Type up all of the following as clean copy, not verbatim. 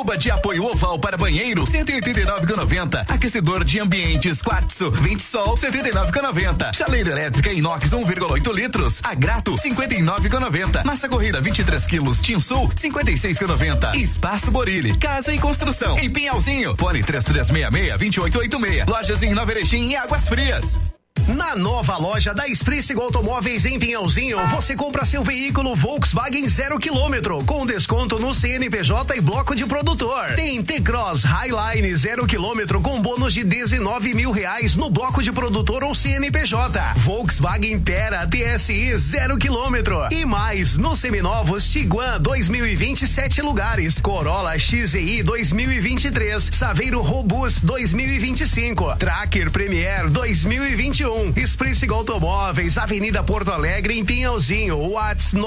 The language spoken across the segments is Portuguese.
Tuba de apoio oval para banheiro, 189,90. Aquecedor de ambientes quartzo, Ventisol, 79,90. Chaleira elétrica inox 1,8 litros. Agrato, 59,90. Massa corrida 23 quilos, Tinsul, 56,90. Espaço Borilli, casa e construção. Em Pinhalzinho, fone 3366-2886. Lojas em Nova Erechim e Águas Frias. Na nova loja da Sprissego Automóveis em Pinhalzinho, você compra seu veículo Volkswagen 0 km com desconto no CNPJ e bloco de produtor. Tem T-Cross Highline 0 km com bônus de R$19 mil no bloco de produtor ou CNPJ. Volkswagen Tera TSI 0 km. E mais, nos seminovos Tiguan 2027 lugares, Corolla XEI 2023, Saveiro Robust 2025, Tracker Premier 2021. Sprissego Automóveis, Avenida Porto Alegre, em Pinhalzinho. WhatsApp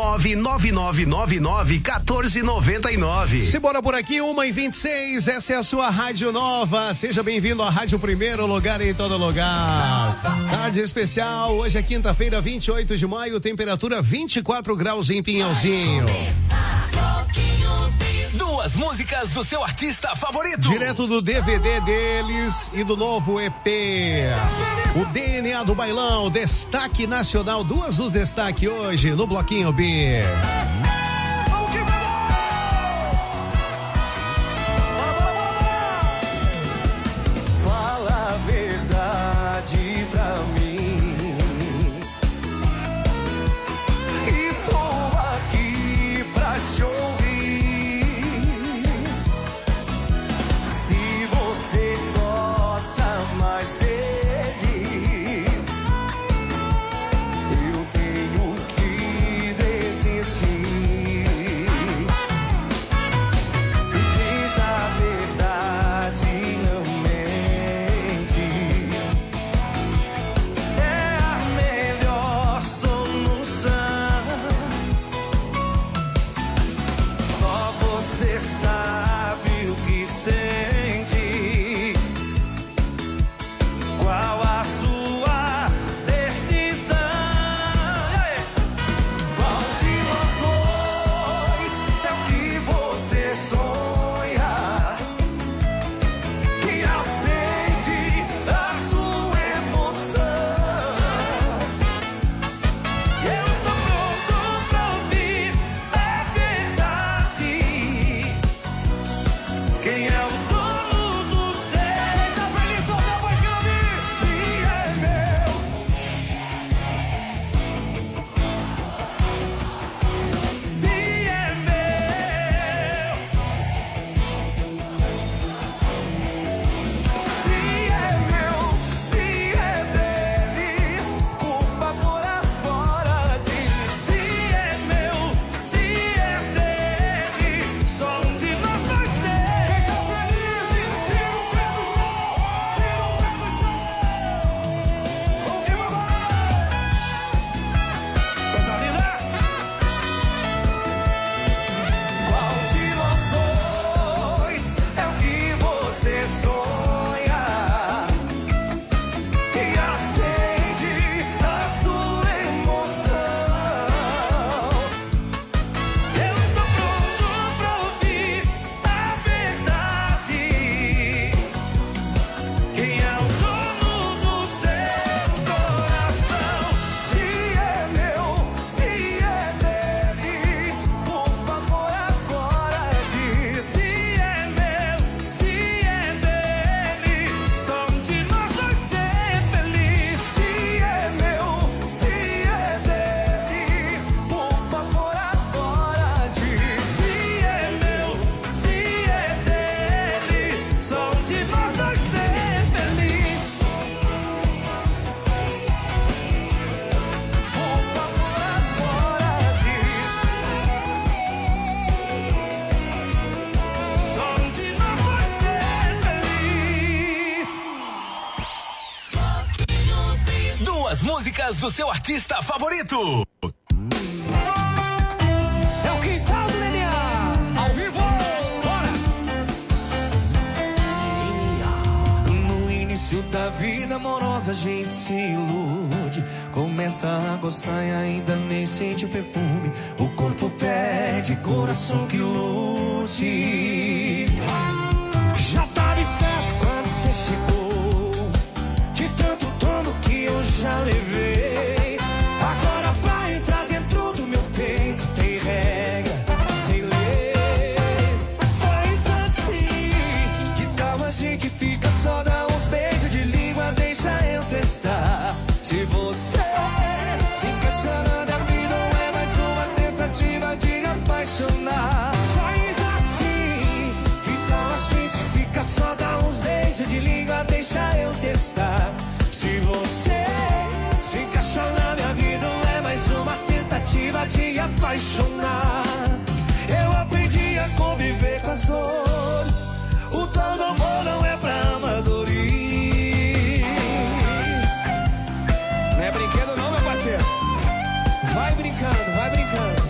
999991499. Simbora por aqui, 1h26, essa é a sua Rádio Nova. Seja bem-vindo à Rádio Primeiro Lugar em todo lugar. Tarde especial, hoje é quinta-feira, 28 de maio, temperatura 24 graus em Pinhalzinho. Duas músicas do seu artista favorito. Direto do DVD deles e do novo EP. O DNA do Bailão, destaque nacional. Duas do destaque hoje no Bloquinho B. Fala a verdade pra mim. Estou aqui pra te ouvir. Se você gosta mais dele, eu tenho que desistir. Diz a verdade, não mente. É a melhor solução. Só você sabe o que sente. Qual a sua decisão? Qual de nós dois é o que você sonha? Que acende a sua emoção? Eu tô pronto pra ouvir a verdade. Quem é o dono do céu? Tá feliz ou não, vai ouvir? Se é meu. Se é meu. Se é meu, se é dele, culpa por agora diz. Se é meu, se é dele, só um de nós vai ser. Quem tá feliz, tira o pé do chão, tira o pé do chão. Última bola. Coisa linda. Qual de nós dois é o que você sonha? Que acende a sua emoção? Eu tô pronto pra ouvir a verdade. Quem é o dono do seu coração? Se é meu, se é dele, culpa por agora diz. Se é meu, se é dele, só um de nós vai ser feliz. Se é meu, se é dele, culpa por agora diz. Se é meu, se é dele, só um de nós vai ser feliz. Culpa por agora diz. Só um de nós vai ser feliz. Duas músicas do seu artista favorito. É o quintal do DNA, ao vivo, bora! No início da vida amorosa a gente se ilude. Começa a gostar e ainda nem sente o perfume. O corpo pede, coração que lute. gente fica, só dá uns beijos de língua, deixa eu testar. Se você se encaixa na minha vida, não é mais uma tentativa de apaixonar. Faz assim, que tal a gente fica, só dá uns beijos de língua, deixa eu testar. Se você se encaixa na minha vida, não é mais uma tentativa de apaixonar. Eu aprendi a conviver com as dores, o tal do amor não é pra amadores. Não é brinquedo não, meu parceiro. Vai brincando, vai brincando.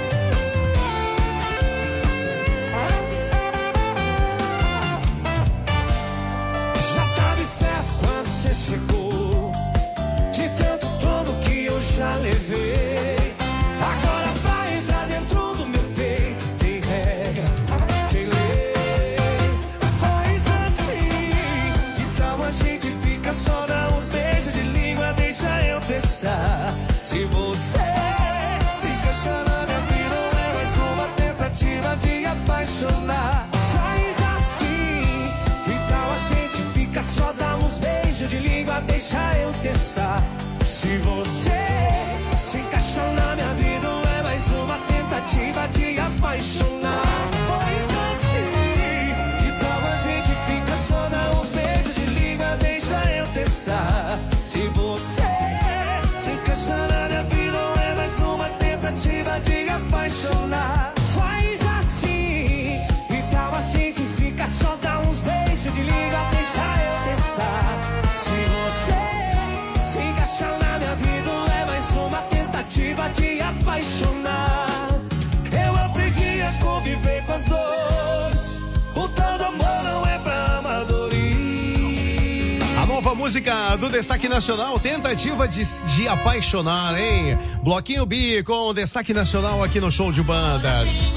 Já tava esperto quando você chegou, de tanto tombo que eu já levei. Agora pra entrar dentro do meu peito tem regra, tem lei. Faz assim, que tal a gente fica, só dá uns beijos de língua, deixa eu testar. Se você se encaixa na minha vida, não é mais uma tentativa de apaixonar. Faz assim, que tal a gente fica, só dá uns beijos de língua, deixa eu testar. Se você se encaixa na minha vida, não é mais uma tentativa de apaixonar. Faz assim, que tal a gente fica, só dá uns beijos de língua, deixa eu testar. Se você se encaixa na minha vida, não é mais uma tentativa de apaixonar. Faz assim, que tal a gente fica, só dá uns beijos de língua, deixa eu testar. Se você se encaixa na minha vida, não é mais uma tentativa de apaixonar. Eu aprendi a conviver com as dores, o tal do amor não é pra amadores. A nova música do Destaque Nacional, tentativa de apaixonar, hein? Bloquinho B com Destaque Nacional aqui no Show de Bandas.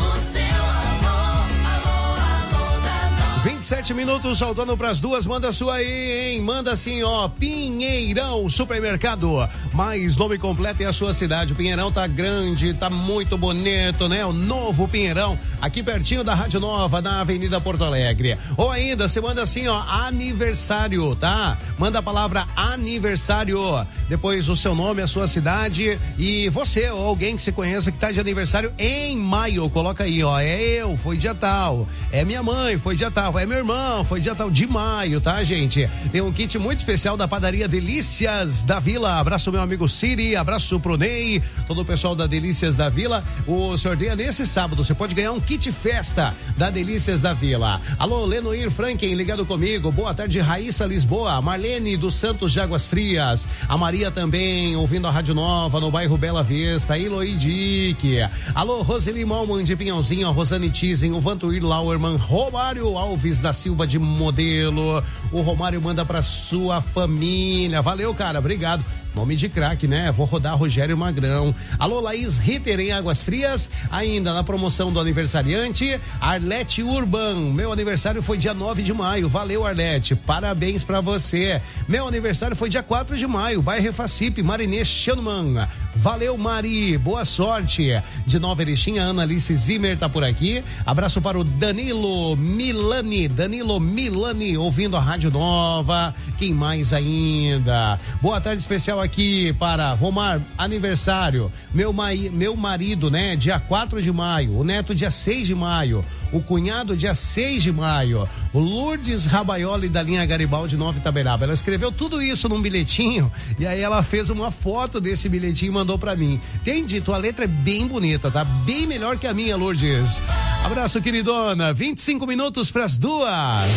27 minutos, saltando pras 2, manda sua aí, hein? Manda assim, ó, Pinheirão Supermercado, mais nome completo é a sua cidade. O Pinheirão tá grande, tá muito bonito, né? O novo Pinheirão, aqui pertinho da Rádio Nova, na Avenida Porto Alegre. Ou ainda, você manda assim, ó, aniversário, tá? Manda a palavra aniversário, depois o seu nome, a sua cidade e você ou alguém que você conheça que tá de aniversário em maio, coloca aí, ó, é eu, foi dia tal, é minha mãe, foi dia tal, é meu irmão, foi dia tal de maio, tá, gente? Tem um kit muito especial da padaria Delícias da Vila. Abraço meu amigo Siri, abraço pro Ney, todo o pessoal da Delícias da Vila. O sorteio é nesse sábado, você pode ganhar um kit festa da Delícias da Vila. Alô, Lenoir Franken, ligado comigo. Boa tarde, Raíssa Lisboa, Marlene dos Santos de Águas Frias, a Maria também, ouvindo a Rádio Nova no bairro Bela Vista, Iloidique. Alô, Roseli Malman de Pinhalzinho, a Rosane Tizen, o Vantuir Lauerman, Romário Alves da Silva de Modelo. O Romário manda pra sua família. Valeu, cara, obrigado. Nome de craque, né? Vou rodar Rogério Magrão. Alô, Laís Ritter em Águas Frias. Ainda na promoção do aniversariante, Arlete Urban. Meu aniversário foi dia 9 de maio. Valeu, Arlete. Parabéns pra você. Meu aniversário foi dia 4 de maio. Bairro Facipe, Marinês Shanman. Valeu, Mari. Boa sorte. De Nova Erechim, a Ana Alice Zimmer tá por aqui. Abraço para o Danilo Milani. Danilo Milani, ouvindo a Rádio Nova. Quem mais ainda? Boa tarde especial aqui para Romar, aniversário. Meu marido, né? Dia 4 de maio. O neto, dia 6 de maio. O cunhado, dia 6 de maio. O Lourdes Rabaioli, da linha Garibaldi, Nova Itaberaba. Ela escreveu tudo isso num bilhetinho e aí ela fez uma foto desse bilhetinho e mandou pra mim. Entendi, tua letra é bem bonita, tá? Bem melhor que a minha, Lourdes. Abraço, queridona. 25 minutos pras 2.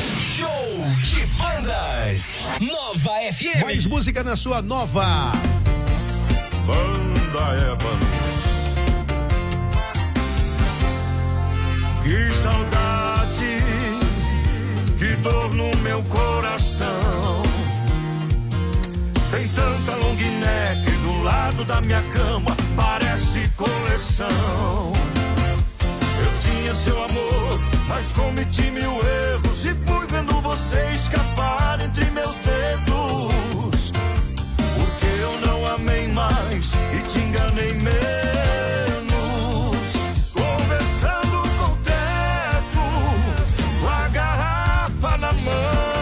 Show de Bandas. Nova FM. Mais música na sua Nova. Banda Evans. Que saudade, que dor no meu coração. Tem tanta long neck do lado da minha cama, parece coleção. Eu tinha seu amor, mas cometi 1000 erros e fui vendo você escapar entre meus dedos. Porque eu não amei mais e te enganei menos. Conversando com o teto, com a garrafa na mão.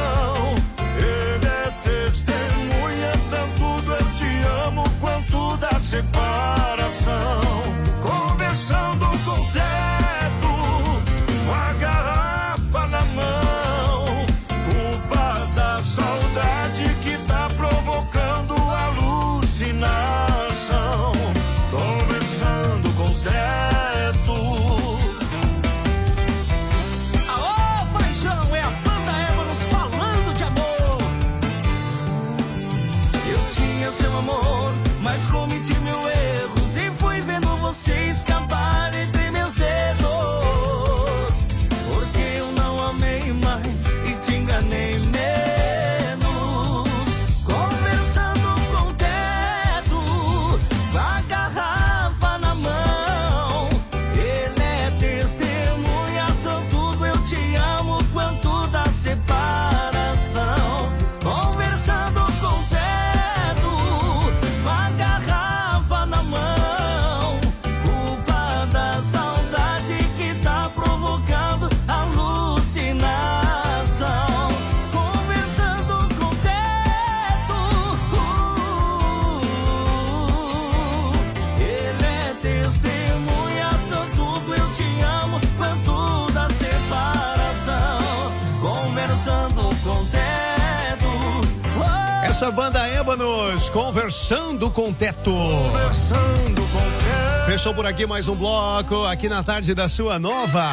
Essa banda Êbanos, Conversando com Teto. Conversando com quem? Fechou por aqui mais um bloco, aqui na tarde da sua Nova.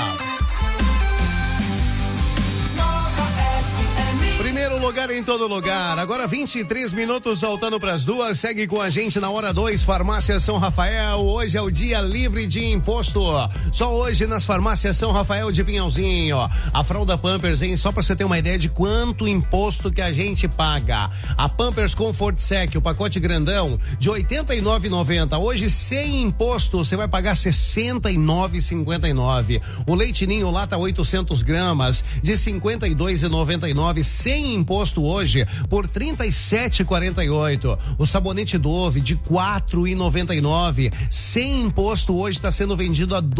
Primeiro lugar em todo lugar. Agora 23 minutos voltando para as 2. Segue com a gente na hora 2, Farmácia São Rafael. Hoje é o dia livre de imposto. Só hoje nas farmácias São Rafael de Pinhalzinho. A fralda Pampers, hein? Só para você ter uma ideia de quanto imposto que a gente paga. A Pampers Comfort Sec, o pacote grandão, de R$ 89,90. Hoje, sem imposto, você vai pagar R$ 69,59. O leite ninho lata 800 gramas, de R$ 52,99. Sem imposto hoje por R$ 37,48. O sabonete Dove de R$ 4,99. Sem imposto hoje está sendo vendido a R$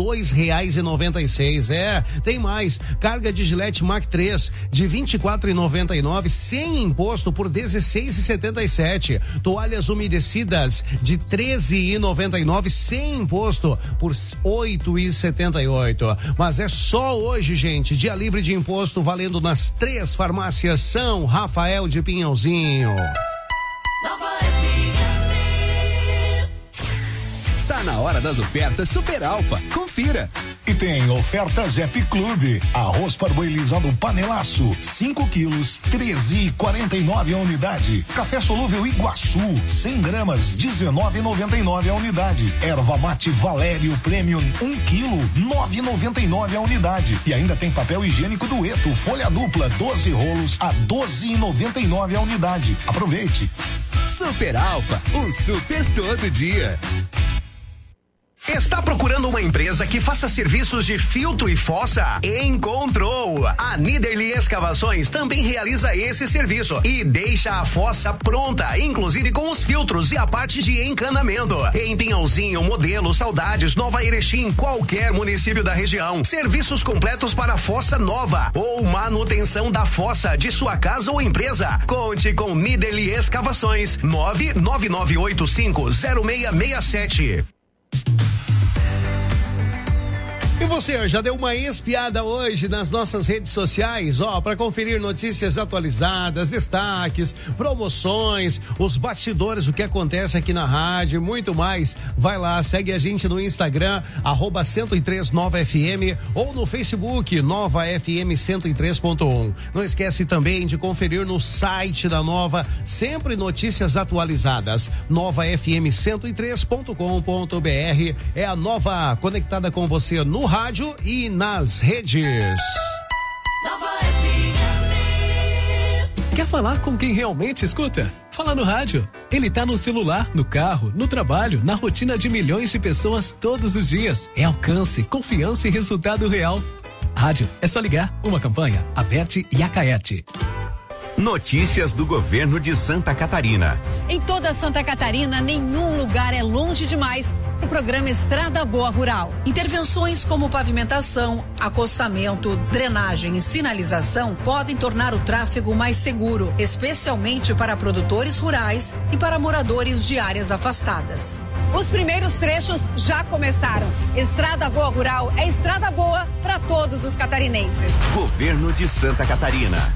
2,96. Tem mais. Carga de Gillette Mac 3 de R$ 24,99. Sem imposto por R$ 16,77. Toalhas umedecidas de R$ 13,99. Sem imposto por R$ 8,78. Mas é só hoje, gente. Dia livre de imposto valendo nas 3 farmácias São Rafael de Pinhalzinho. Nova FM. Tá na hora das ofertas Super Alfa. Confira. E tem ofertas Zep Clube. Arroz parboilizado panelaço, 5 quilos, 13,49 a unidade. Café solúvel Iguaçu, 100 gramas, 19,99 a unidade. Erva mate Valério Premium, 1 quilo, 9,99 a unidade. E ainda tem papel higiênico Dueto, folha dupla, 12 rolos a 12,99 a unidade. Aproveite. Super Alfa, um super todo dia. Está procurando uma empresa que faça serviços de filtro e fossa? Encontrou! A Niederli Escavações também realiza esse serviço e deixa a fossa pronta, inclusive com os filtros e a parte de encanamento. Em Pinhalzinho, Modelo, Saudades, Nova Erechim, qualquer município da região. Serviços completos para fossa nova ou manutenção da fossa de sua casa ou empresa. Conte com Niederli Escavações. 999850667. E você, já deu uma espiada hoje nas nossas redes sociais, para conferir notícias atualizadas, destaques, promoções, os bastidores, o que acontece aqui na rádio, muito mais. Vai lá, segue a gente no Instagram, @103 Nova FM, ou no Facebook, Nova FM 103.1. Não esquece também de conferir no site da Nova, sempre notícias atualizadas, novafm103.com.br. É a Nova conectada com você no rádio e nas redes. Nova FM. Quer falar com quem realmente escuta? Fala no rádio. Ele tá no celular, no carro, no trabalho, na rotina de milhões de pessoas todos os dias. É alcance, confiança e resultado real. Rádio, é só ligar. Uma campanha, Aberte e Acaerte. Notícias do governo de Santa Catarina. Em toda Santa Catarina, nenhum lugar é longe demais o programa Estrada Boa Rural. Intervenções como pavimentação, acostamento, drenagem e sinalização podem tornar o tráfego mais seguro, especialmente para produtores rurais e para moradores de áreas afastadas. Os primeiros trechos já começaram. Estrada Boa Rural é estrada boa para todos os catarinenses. Governo de Santa Catarina.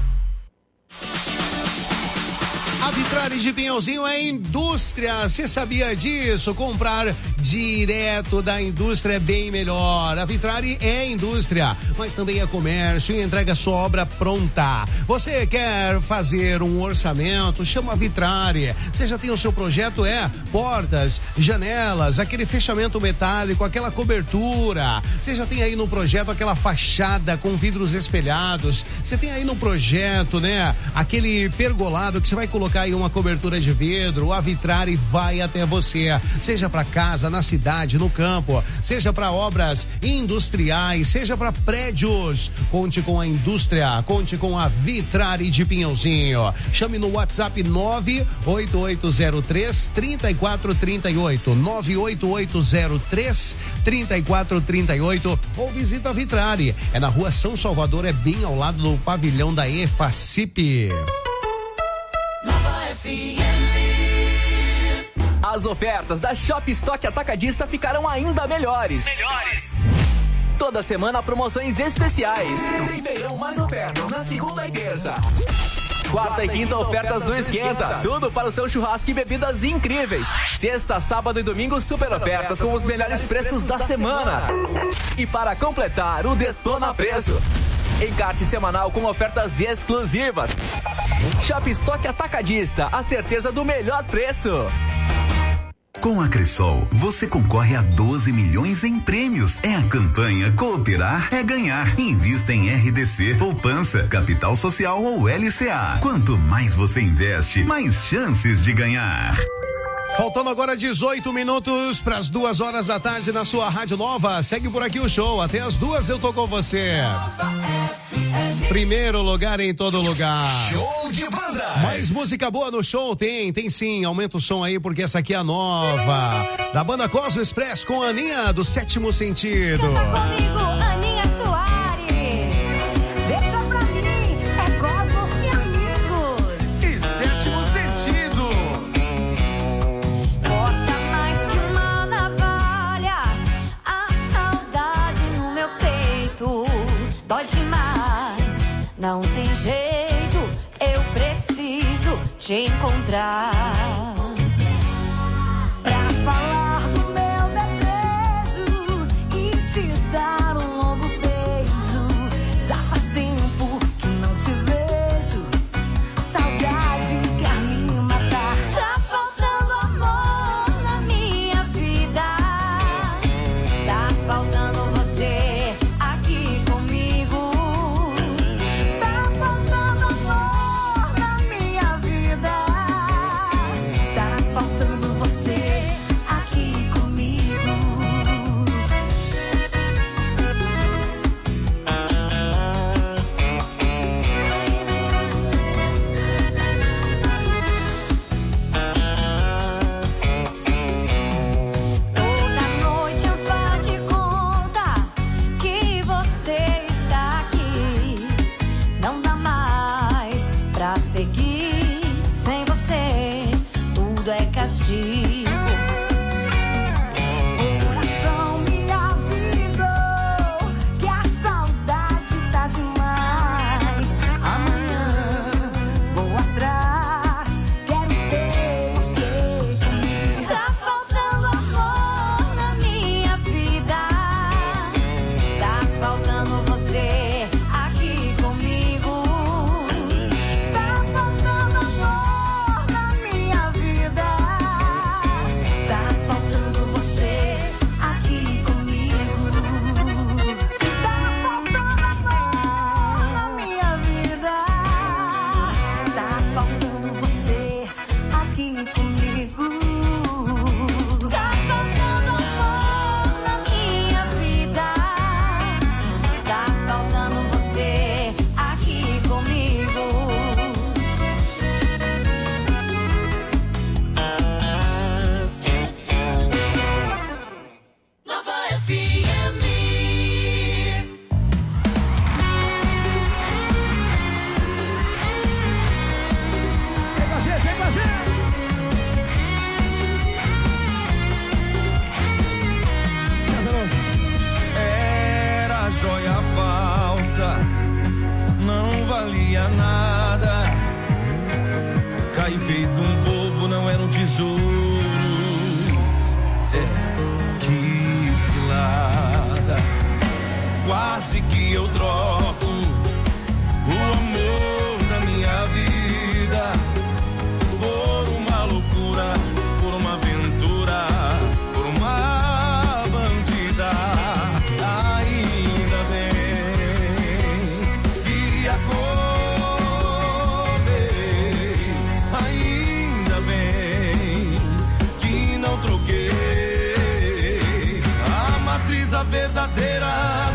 A Vitrare de Pinhalzinho é indústria. Você sabia disso? Comprar direto da indústria é bem melhor. A Vitrare é indústria, mas também é comércio e entrega sua obra pronta. Você quer fazer um orçamento? Chama a Vitrare. Você já tem o seu projeto? Portas, janelas, aquele fechamento metálico, aquela cobertura. Você já tem aí no projeto aquela fachada com vidros espelhados. Você tem aí no projeto, aquele pergolado que você vai colocar aí uma cobertura de vidro. A Vitrare vai até você, seja para casa, na cidade, no campo, seja para obras industriais, seja para prédios. Conte com a indústria, conte com a Vitrare de Pinhalzinho. Chame no WhatsApp 98803-3438, 98803-3438, ou visita a Vitrare. É na Rua São Salvador, é bem ao lado do pavilhão da EFACIP. As ofertas da Shop Stock Atacadista ficaram ainda melhores. Toda semana promoções especiais. Tem verão mais ofertas na segunda e terça. Quarta e quinta, ofertas do Esquenta. Tudo para o seu churrasco e bebidas incríveis. Sexta, sábado e domingo, super ofertas com os melhores preços da semana. E para completar, o Detona Preço. Encarte semanal com ofertas exclusivas. Shop Stock Atacadista, a certeza do melhor preço. Com a Cressol, você concorre a 12 milhões em prêmios. É a campanha Cooperar é Ganhar. Invista em RDC, poupança, capital social ou LCA. Quanto mais você investe, mais chances de ganhar. Faltando agora 18 minutos para as 2 horas da tarde na sua Rádio Nova. Segue por aqui o show. Até as 2 eu tô com você. Primeiro lugar em todo lugar. Show de banda. Mais música boa no show? Tem sim. Aumenta o som aí porque essa aqui é a nova. Da banda Cosmo Express com a Aninha do Sétimo Sentido. Canta comigo, Aninha Soares. Deixa pra mim, é Cosmo e amigos. E Sétimo Sentido. Corta mais que uma navalha, a saudade no meu peito. Dói demais, não tem jeito, eu preciso te encontrar. Pra falar do meu desejo e te dar um longo beijo. Já faz tempo que não te vejo, saudade quer me matar. Tá faltando amor na minha vida, tá faltando você aqui comigo. Tá faltando amor na minha vida, tá faltando você aqui comigo. Toda noite eu faço de conta que você está aqui. Não dá mais pra seguir sem você, tudo é castigo. O coração me avisou que a saudade tá demais. Amanhã vou atrás, quero ter você comigo. Tá faltando amor na minha vida, tá faltando você aqui comigo. Tá faltando amor na minha vida, tá faltando você aqui comigo. Tá faltando amor na minha vida, tá faltando você aqui comigo. Tá faltando amor na minha vida, tá faltando você aqui comigo. Nova FM. Vem com a gente, vem com a gente. Era joia falsa, não valia nada. Caí feito um bobo, não era um tesouro. Que cilada. Quase que eu troco o amor da minha vida por uma loucura, por uma aventura, por uma bandida. Ainda bem que acordei, ainda bem que não troquei a matriz, a verdadeira,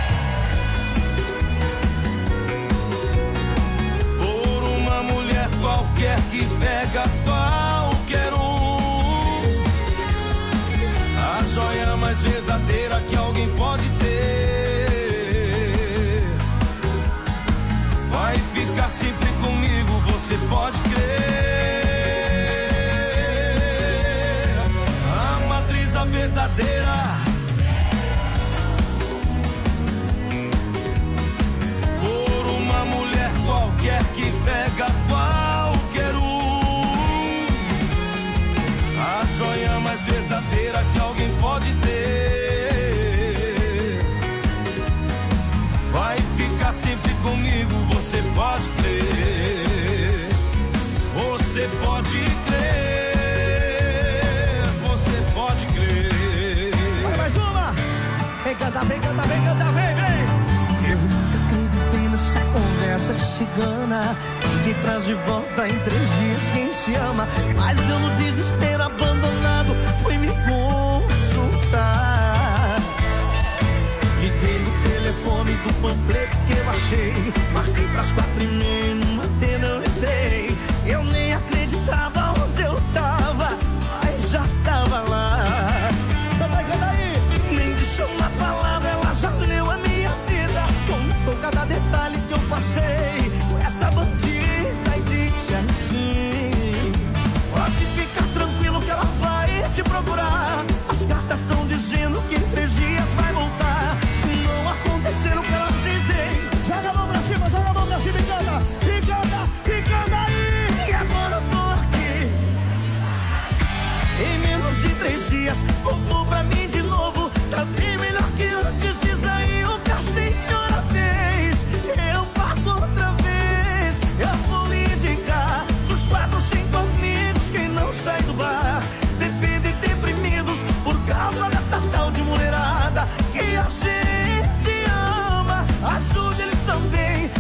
por uma mulher qualquer que pega qualquer um. A joia mais verdadeira que alguém pode ter vai ficar sempre comigo, você pode crer. A matriz, a verdadeira, por uma mulher qualquer que pega pode crer, você pode crer, você pode crer. Vai mais uma! Vem cantar, vem cantar, vem cantar, vem, vem! Eu nunca acreditei nessa conversa de cigana, que traz de volta em 3 dias quem se ama. Mas eu no desespero abandonado fui me consultar. Liguei no telefone do panfleto que eu achei, marquei pras 4:30, numa antena eu entrei. Eu nem acreditava onde eu tava, mas já tava lá. Canta aí! Nem disse uma palavra, ela já leu a minha vida, contou cada detalhe que eu passei com essa bandida e disse assim: pode ficar tranquilo que ela vai te procurar. As cartas estão dizendo que em 3 dias vai voltar. Se não acontecer o que elas dizem, joga a mão pra cima e canta, e canta, e canta aí. E agora eu tô aqui, em menos de 3 dias, voltou pra mim de novo. Tá bem melhor que antes, diz aí o que a senhora fez. Eu pago outra vez, eu vou lhe indicar os 4, 5 amigos que não saem do bar, bebidos e deprimidos por causa dessa tal de mulherada que a gente ama. Ajude eles também,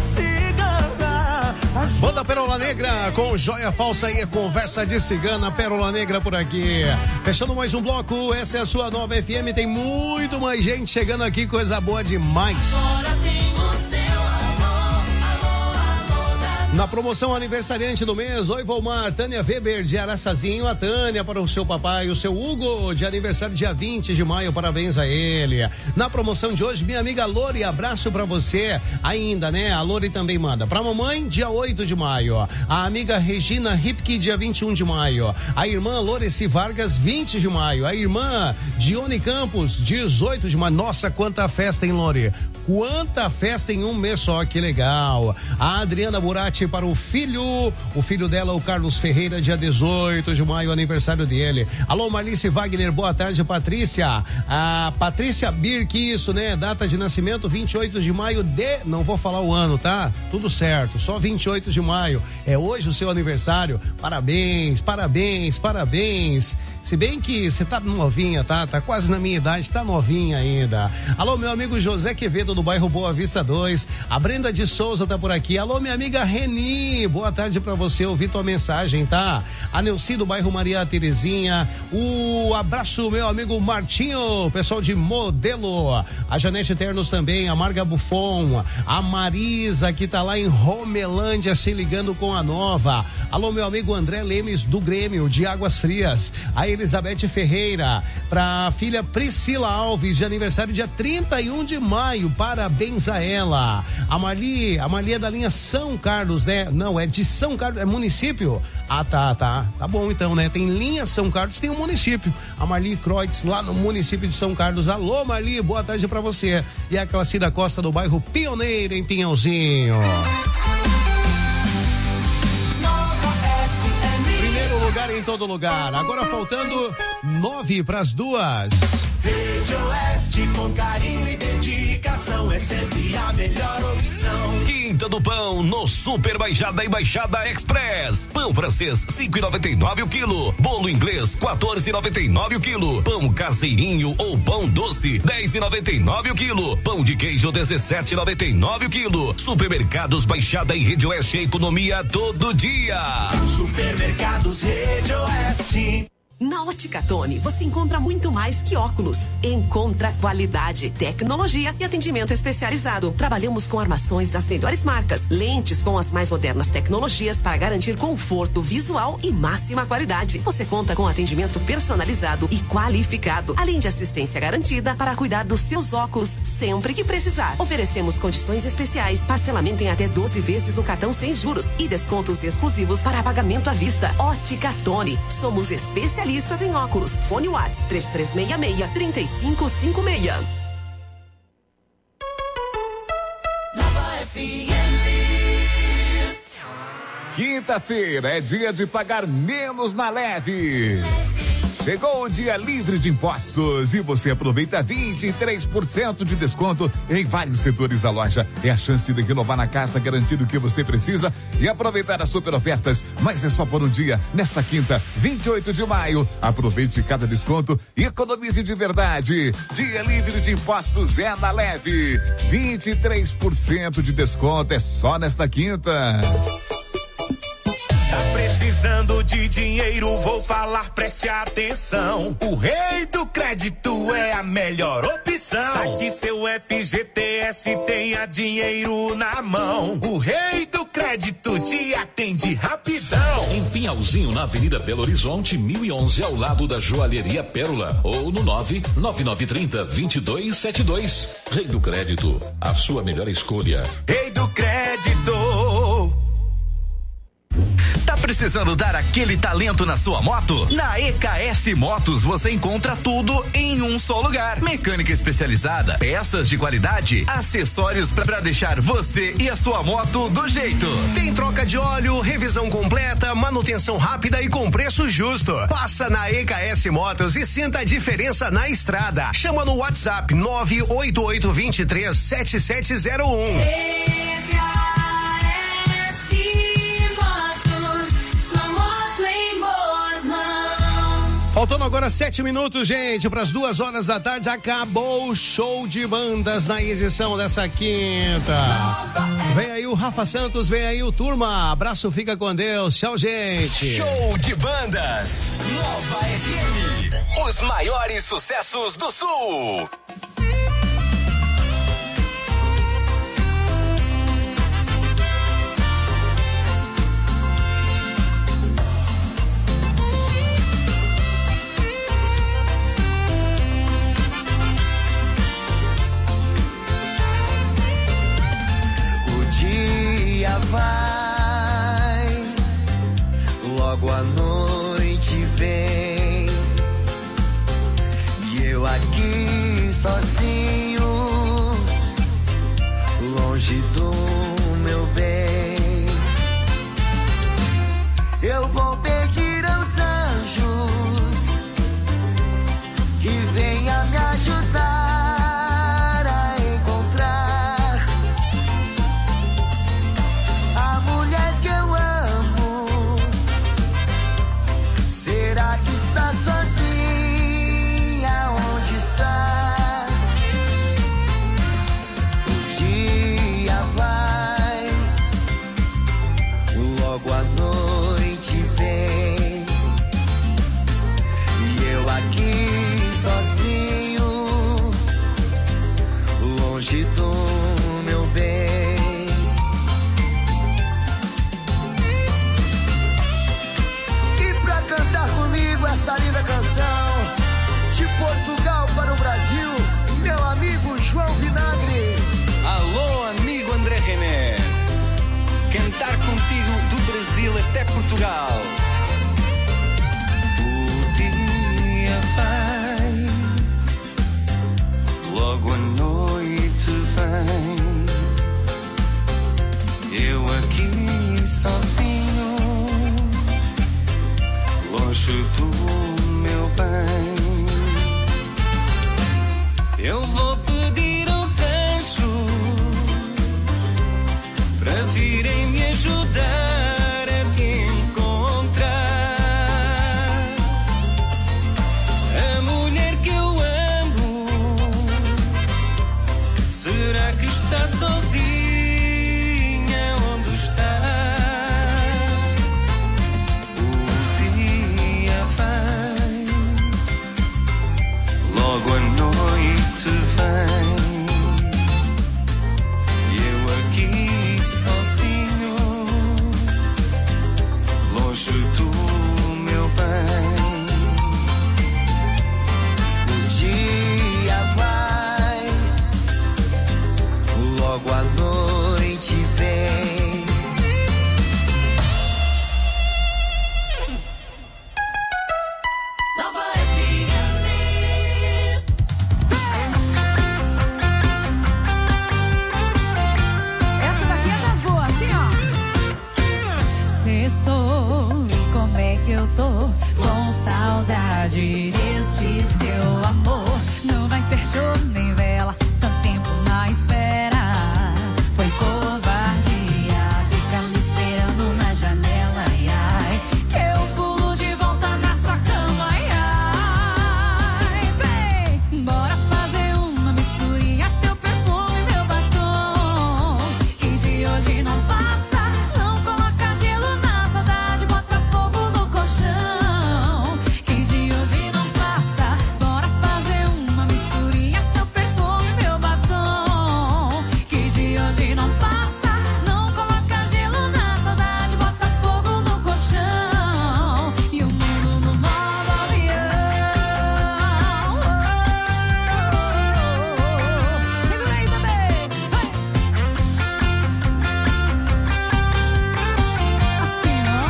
cigana. Banda Pérola Negra com Joia Falsa e Conversa de Cigana. Pérola Negra por aqui. Fechando mais um bloco, essa é a sua Nova FM. Tem muito mais gente chegando aqui, coisa boa demais. Agora tem o seu amor. Alô, alô, Na promoção aniversariante do mês, oi Volmar, Tânia Weber de Araçazinho, a Tânia para o seu papai, o seu Hugo de aniversário dia 20 de maio, parabéns a ele. Na promoção de hoje, minha amiga Lori, abraço pra você ainda, né? A Lori também manda. Pra mamãe, dia 8 de maio, a amiga Regina Ripke, dia 21 de maio, a irmã Loreci Vargas, 20 de maio, a irmã Dione Campos, 18 de maio. Nossa, quanta festa, hein, Lori? Quanta festa em um mês só, que legal. A Adriana Burati para o filho dela, o Carlos Ferreira, dia 18 de maio, aniversário dele. Alô, Marlice Wagner, boa tarde, Patrícia. A Patrícia Birk, isso, né? Data de nascimento, 28 de maio de... Não vou falar o ano, tá? Tudo certo, só 28 de maio. É hoje o seu aniversário. Parabéns, parabéns, parabéns. Se bem que você tá novinha, tá? Tá quase na minha idade, tá novinha ainda. Alô, meu amigo José Quevedo, do bairro Boa Vista 2. A Brenda de Souza tá por aqui. Alô, minha amiga Reni, boa tarde pra você, ouvi tua mensagem, tá? A Neuci do bairro Maria Terezinha. O abraço, meu amigo Martinho, pessoal de Modelo. A Janete Ternos também, a Marga Buffon. A Marisa, que tá lá em Romelândia, se ligando com a nova. Alô, meu amigo André Lemes, do Grêmio, de Águas Frias. A Elizabeth Ferreira, pra filha Priscila Alves, de aniversário dia 31 de maio, parabéns a ela. A Marli é da linha São Carlos, né? Não, é de São Carlos, é município? Ah, tá bom então, né? Tem linha São Carlos, tem um município. A Marli Kreutz, lá no município de São Carlos. Alô, Marli, boa tarde pra você. E a Classe da Costa do bairro Pioneiro, em Pinhalzinho. Lugar em todo lugar. Agora faltando 9 para as 2. Rede Oeste, com carinho e dedicação, é sempre a melhor opção. Quinta do Pão, no Super Baixada e Baixada Express. Pão francês, 5,99 o quilo. Bolo inglês, 14,99 o quilo. Pão caseirinho ou pão doce, 10,99 o quilo. Pão de queijo, 17,99 o quilo. Supermercados Baixada e Rede Oeste, economia todo dia. Supermercados Rede Oeste. Na Ótica Tony, você encontra muito mais que óculos. Encontra qualidade, tecnologia e atendimento especializado. Trabalhamos com armações das melhores marcas, lentes com as mais modernas tecnologias para garantir conforto visual e máxima qualidade. Você conta com atendimento personalizado e qualificado, além de assistência garantida para cuidar dos seus óculos sempre que precisar. Oferecemos condições especiais, parcelamento em até 12 vezes no cartão sem juros e descontos exclusivos para pagamento à vista. Ótica Tony, somos especialistas em óculos. Fone WhatsApp 3366-3556. Nova FM. Quinta-feira é dia de pagar menos na Leve. Chegou o dia livre de impostos e você aproveita 23% de desconto em vários setores da loja. É a chance de renovar na casa, garantir o que você precisa e aproveitar as super ofertas. Mas é só por um dia, nesta quinta, 28 de maio. Aproveite cada desconto e economize de verdade. Dia livre de impostos é na Leve. 23% de desconto é só nesta quinta. Tá precisando de dinheiro, vou falar, preste atenção. O Rei do Crédito é a melhor opção. Saque seu FGTS, tenha dinheiro na mão. O Rei do Crédito te atende rapidão. Em Pinhalzinho, na Avenida Belo Horizonte, 1011, ao lado da Joalheria Pérola. Ou no 99930-2272. Rei do Crédito, a sua melhor escolha. Rei do Crédito. Tá precisando dar aquele talento na sua moto? Na EKS Motos você encontra tudo em um só lugar. Mecânica especializada, peças de qualidade, acessórios pra deixar você e a sua moto do jeito. Tem troca de óleo, revisão completa, manutenção rápida e com preço justo. Passa na EKS Motos e sinta a diferença na estrada. Chama no WhatsApp 988237701. Faltando agora 7 minutos, gente, para as 2 horas da tarde. Acabou o show de bandas na edição dessa quinta. Vem aí o Rafa Santos, vem aí o Turma. Abraço, fica com Deus. Tchau, gente. Show de bandas. Nova FM. Os maiores sucessos do Sul. Vai, logo a noite vem, e eu aqui sozinho, longe do meu bem. Eu vou pedir aos anjos que venha me ajudar. Essa linda canção de Portugal para o Brasil, meu amigo João Vinagre. Alô, amigo André René. Cantar contigo do Brasil até Portugal. O dia vai, logo a noite vem. Eu aqui sozinho, longe do meu bem. Eu vou pedir aos anjos para virem me ajudar a te encontrar. A mulher que eu amo, será que está sozinha? Onde está? Logo a noite vem, e eu aqui sozinho, saudade desse seu amor. Não vai ter choro nem vela, tanto tempo na espera. Foi covardia ficar me esperando na janela, ai, ai. Que eu pulo de volta na sua cama, ai, ai. Vem, bora fazer uma misturinha, teu perfume, meu batom. Que de hoje não passa, não coloca gelo na saudade, bota fogo no colchão. Que de hoje não passa, bora fazer uma misturinha, seu perfume, meu batom. Que de hoje não passa, não coloca gelo na saudade, bota fogo no colchão. E o mundo no modo avião. Segura aí, bebê. Assim, ó.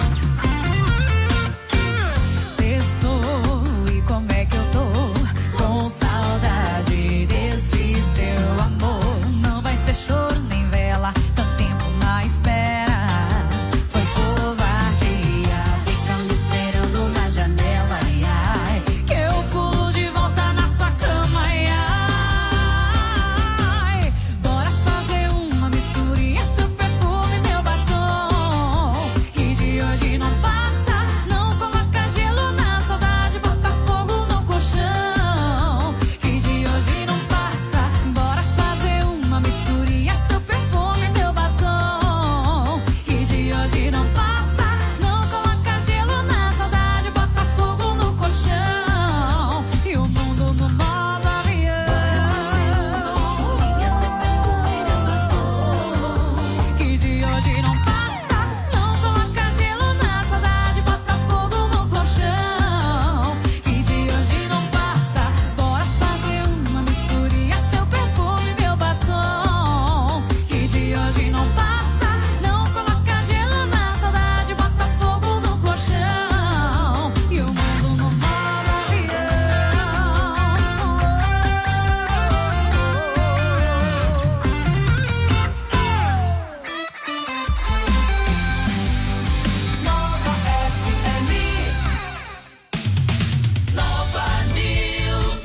Sextou, e como é que eu tô? Com saudade desse seu amor. Não vai ter choro nem vela, tanto tempo na espera. Foi covardia ficar me esperando na janela, ai, ai. Que eu pulo de volta na sua cama, ai, ai. Bora fazer uma misturinha, seu perfume, meu batom. Que de hoje não passa, não coloca gelo na saudade, bota fogo no colchão. Que de hoje não passa, bora fazer uma misturinha, seu perfume, meu batom. Que de hoje não passa, não coloca gelo na saudade, bota fogo no colchão. E o mundo no modo avião. Que de hoje não passa, não coloca gelo na saudade, bota fogo no colchão. Que de hoje não passa, bora fazer uma misturinha, seu perfume, meu batom. Que de hoje não passa, não coloca gelo na saudade, bota fogo no colchão. E o mundo no modo avião. Nova FM. Nova News.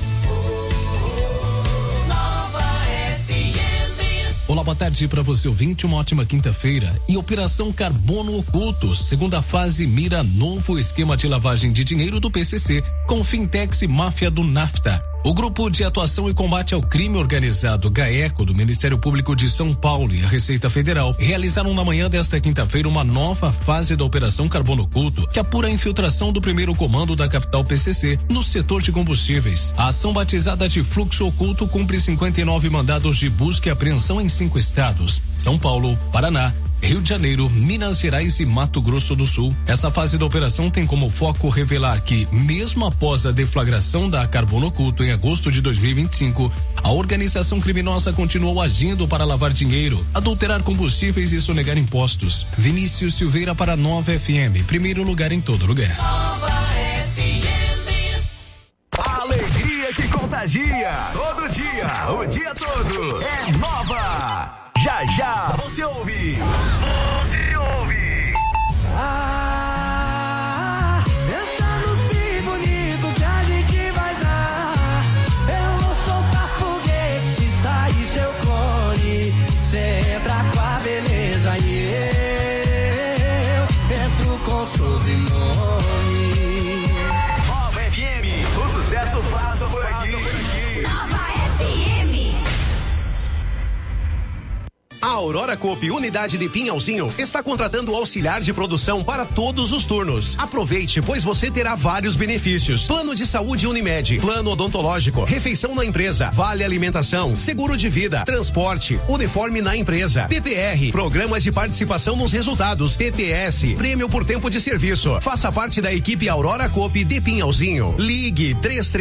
Nova FM. Olá, boa tarde para você ouvinte, uma ótima quinta-feira. E Operação Carbono Oculto, segunda fase mira novo esquema de lavagem de dinheiro do PCC com Fintex e máfia do NAFTA. O Grupo de Atuação e Combate ao Crime Organizado, GAECO, do Ministério Público de São Paulo e a Receita Federal, realizaram na manhã desta quinta-feira uma nova fase da Operação Carbono Oculto, que apura a infiltração do primeiro comando da capital PCC no setor de combustíveis. A ação batizada de Fluxo Oculto cumpre 59 mandados de busca e apreensão em 5 estados: São Paulo, Paraná, Rio de Janeiro, Minas Gerais e Mato Grosso do Sul. Essa fase da operação tem como foco revelar que, mesmo após a deflagração da Carbono Oculto em agosto de 2025, a organização criminosa continuou agindo para lavar dinheiro, adulterar combustíveis e sonegar impostos. Vinícius Silveira para Nova FM, primeiro lugar em todo lugar. Alegria que contagia. Todo dia, o dia todo. É Nova. Já já você ouve. Você ouve. Pensa no fim bonito que a gente vai dar. Eu vou soltar foguete se sair seu clone. Cê entra com a beleza e eu entro com sobrenome. Nova FM, o sucesso passa por aqui. Nova FM. A Aurora Coop Unidade de Pinhalzinho está contratando auxiliar de produção para todos os turnos. Aproveite, pois você terá vários benefícios: plano de saúde Unimed, plano odontológico, refeição na empresa, vale alimentação, seguro de vida, transporte, uniforme na empresa, PPR, programa de participação nos resultados, TTS, prêmio por tempo de serviço. Faça parte da equipe Aurora Coop de Pinhalzinho. Ligue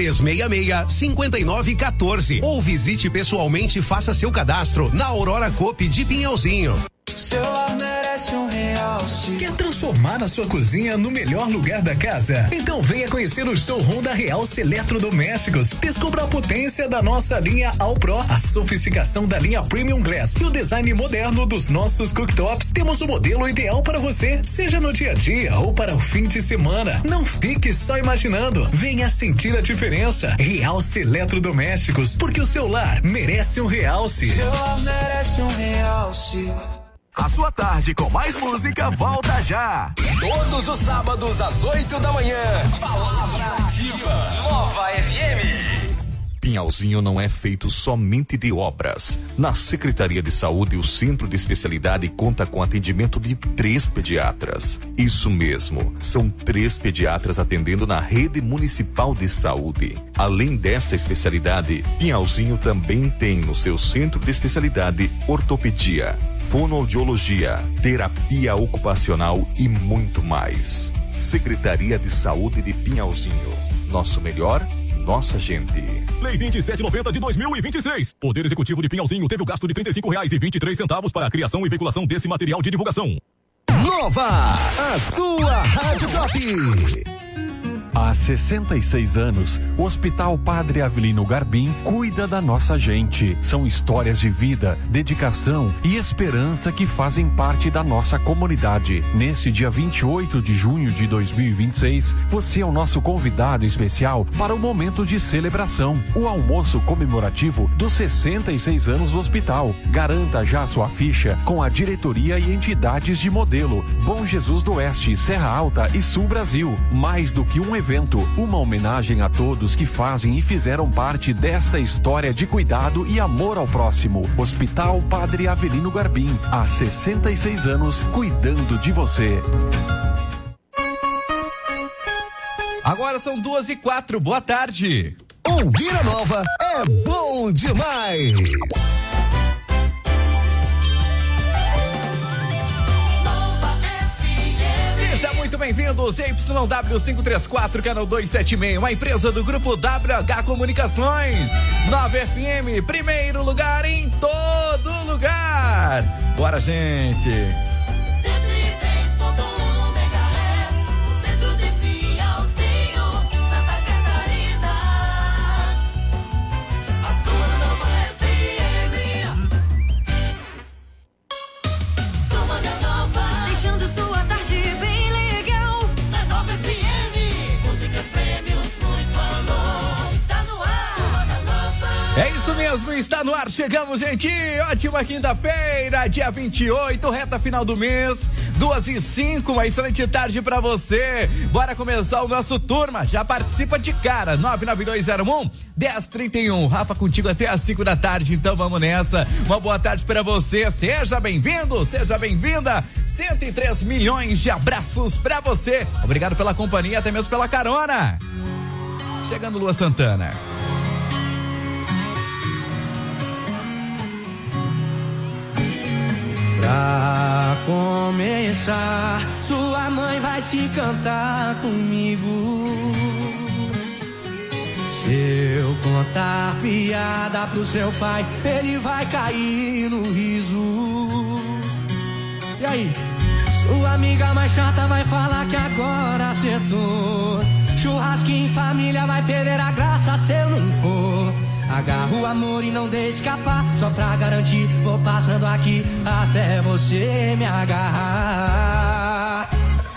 3366-5914 ou visite pessoalmente e faça seu cadastro na Aurora Coop de Pinhalzinho. Seu lar merece R$1, Quer transformar a sua cozinha no melhor lugar da casa? Então venha conhecer o showroom da Realce Eletrodomésticos. Descubra a potência da nossa linha All Pro, a sofisticação da linha Premium Glass e o design moderno dos nossos cooktops. Temos o modelo ideal para você, seja no dia a dia ou para o fim de semana. Não fique só imaginando. Venha sentir a diferença. Realce Eletrodomésticos, porque o seu lar merece um Realce. Seu lar merece um Realce. A sua tarde com mais música volta já. Todos os sábados às 8 da manhã. Palavra Ativa. Nova FM. Pinhalzinho não é feito somente de obras. Na Secretaria de Saúde, o Centro de Especialidade conta com atendimento de 3 pediatras. Isso mesmo, são 3 pediatras atendendo na rede municipal de saúde. Além desta especialidade, Pinhalzinho também tem no seu Centro de Especialidade ortopedia, fonoaudiologia, terapia ocupacional e muito mais. Secretaria de Saúde de Pinhalzinho. Nosso melhor, nossa gente. Lei 2790 de 2026. Poder Executivo de Pinhalzinho teve o gasto de R$ 35,23 para a criação e veiculação desse material de divulgação. Nova, a sua Rádio Top. Há 66 anos, o Hospital Padre Avelino Garbim cuida da nossa gente. São histórias de vida, dedicação e esperança que fazem parte da nossa comunidade. Neste dia 28 de junho de 2026, você é o nosso convidado especial para o momento de celebração, o almoço comemorativo dos 66 anos do hospital. Garanta já sua ficha com a diretoria e entidades de modelo Bom Jesus do Oeste, Serra Alta e Sul Brasil. Mais do que um evento, uma homenagem a todos que fazem e fizeram parte desta história de cuidado e amor ao próximo. Hospital Padre Avelino Garbim, há 66 anos cuidando de você. Agora são 2h04, boa tarde. Ouvir a Nova é bom demais. Seja muito bem-vindo, ZYW534, canal 276, uma empresa do Grupo WH Comunicações. Nova FM, primeiro lugar em todo lugar. Bora, gente. 103.1 MHz, o centro de Pinhalzinho, Santa Catarina. A sua Nova FM. Turma da Nova, deixando sua tarde bem legal. Na Nova FM, músicas, prêmios, muito amor. Está no ar, Turma da Nova. É isso mesmo, está no ar, chegamos, gente. Ótima quinta-feira, dia 28, reta final do mês, 2h05, uma excelente tarde pra você. Bora começar o nosso Turma, já participa de cara, 99201-1031. Rafa contigo até às 5 da tarde, então vamos nessa. Uma boa tarde pra você, seja bem-vindo, seja bem-vinda. 103 milhões de abraços pra você. Obrigado pela companhia, até mesmo pela carona. Chegando Lua Santana. Pra começar, sua mãe vai se cantar comigo. Se eu contar piada pro seu pai, ele vai cair no riso. E aí? Sua amiga mais chata vai falar que agora acertou. Churrasquinho em família vai perder a graça se eu não for. Agarra o amor e não deixe escapar. Só pra garantir, vou passando aqui até você me agarrar.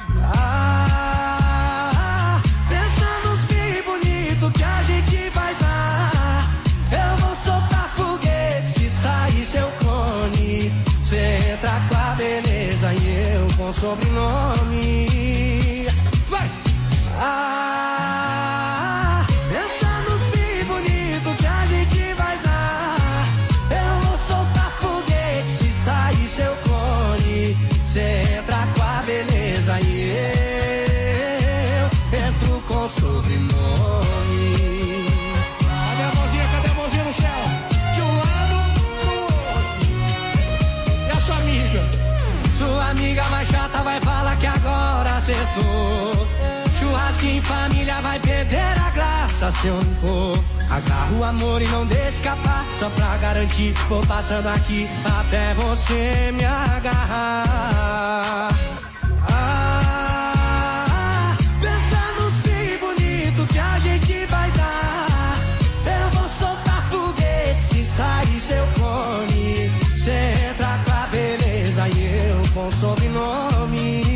Pensa nos filhos bonitos que a gente vai dar. Eu vou soltar foguete se sair seu clone. Cê entra com a beleza e eu com sobrenome. Vai! Pensa nos filhos bonitos que a gente vai dar. Eu vou soltar foguete se sair seu clone. Cê entra com a beleza e eu entro com sobrenome. Cadê a mãozinha? Cadê a mãozinha no céu? De um lado pro outro. E a sua amiga? Sua amiga mais chata vai falar que agora acertou. Churrasquinho em família vai perder a graça se eu não for. Agarra o amor e não deixe escapar. Só pra garantir, vou passando aqui até você me agarrar. sobrenome.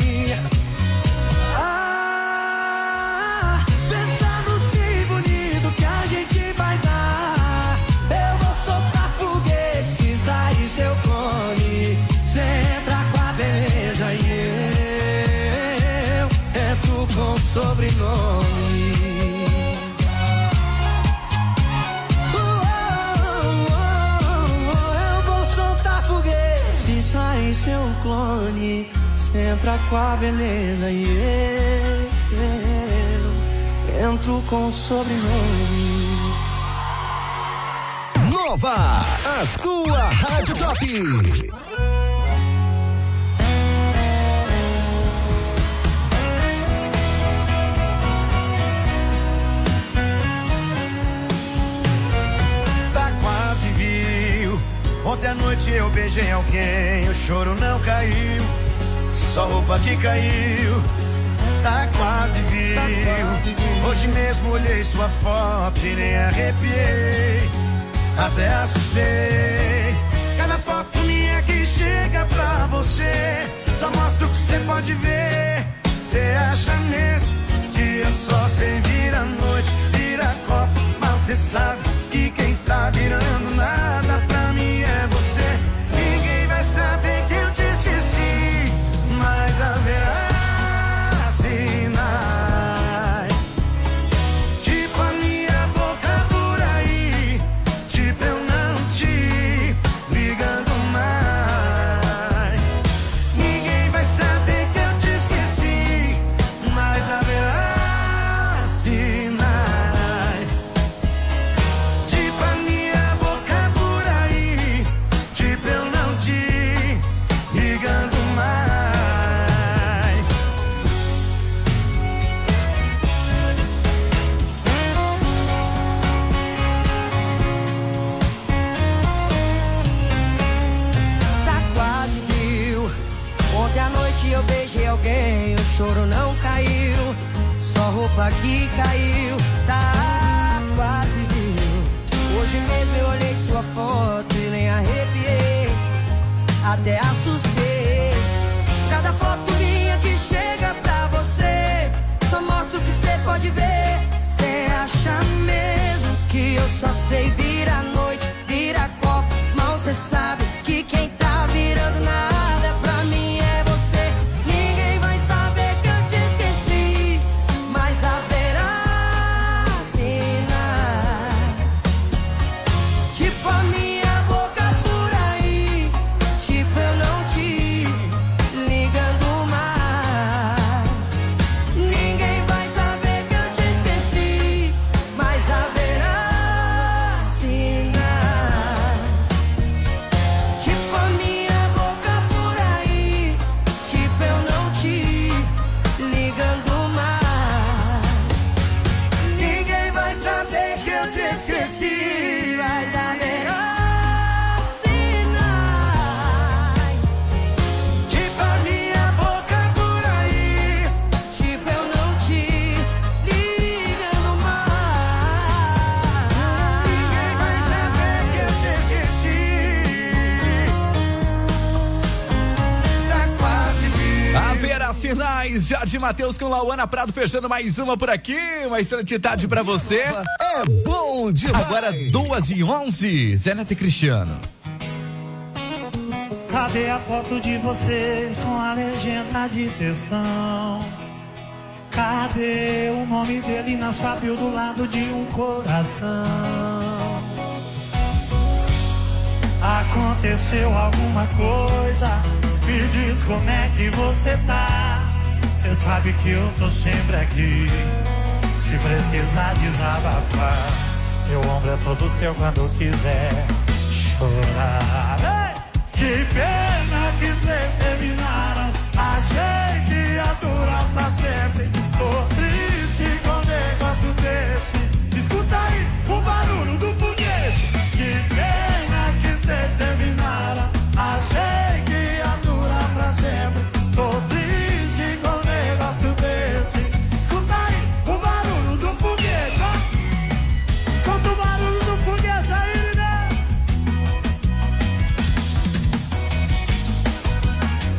Pensando se bonito que a gente vai dar, eu vou soltar foguete se sair seu clone. Cê entra com a beleza e eu entro com sobrenome. Eu vou soltar foguete se sair seu clone. Cê entra com a beleza e eu entro com sobrenome. Nova, a sua Rádio Top. Tá quase viu. Ontem à noite eu beijei alguém, o choro não caiu, só roupa que caiu. Tá quase viu. Hoje mesmo olhei sua foto e nem arrepiei, até assustei. Cada foto minha que chega pra você só mostra o que você pode ver. Cê acha mesmo que eu só sei virar noite, virar copo, mas cê sabe que quem tá virando nada pra mim é você. Ninguém vai saber que eu te esqueci, mas haverá sinais, tipo a minha boca por aí, tipo eu não te ligando mais. Ninguém vai saber que eu te esqueci, mas haverá sinais, tipo a minha boca por aí, tipo eu não te ligando mais. Tá quase viu. Ontem à noite eu beijei alguém, o choro não caiu, só roupa que caiu. Tá quase viu. Hoje mesmo eu olhei sua foto e nem arrepiei, até assustei. Cada foto minha que chega pra você só mostra o que você pode ver. Cê acha mesmo que eu só sei virar noite, virar copo, mal cê sabe que quem tá virando nada pra mim é você. Ninguém vai saber que eu te esqueci, mas haverá sinais, tipo a minha boca por aí, tipo eu não te ligando mais. Ninguém vai saber que eu te esqueci, mas haverá sinais, tipo a minha boca por aí, tipo eu não te ligando mais. Ninguém vai saber que eu te esqueci, mas haverá sinais, tipo a minha boca por aí, tipo eu não te ligando mais. Ninguém vai saber que eu te esqueci. Tá quase vindo. Haverá sinais. Jorge Mateus com Lauana Prado fechando mais uma por aqui. Uma excelente tarde pra você. É bom demais. Agora 2h11. Zé Neto e Cristiano. Cadê a foto de vocês com a legenda de textão? Cadê o nome dele na sua bio do lado de um coração? Aconteceu alguma coisa? Me diz como é que você tá. Cê sabe que eu tô sempre aqui, se precisar desabafar. Meu ombro é todo seu quando quiser chorar. Ei! Que pena que cês terminaram, achei que ia durar pra sempre. Tô triste com um negócio desse. Escuta aí o barulho do foguete. Que pena que cês terminaram, achei que ia durar pra sempre. Tô triste com um negócio desse. Escuta aí o barulho do foguete, ó. Escuta o barulho do foguete aí, né?